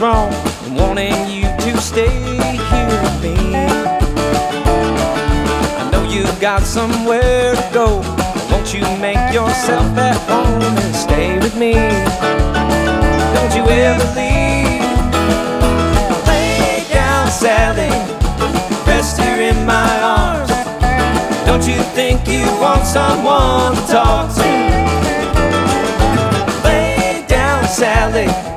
wrong in wanting you to stay here with me. I know you've got somewhere to go. Won't you make yourself at home and stay with me? Don't you ever leave. Lay down, Sally, rest here in my arms. Don't you think you want someone to talk to? Lay down, Sally,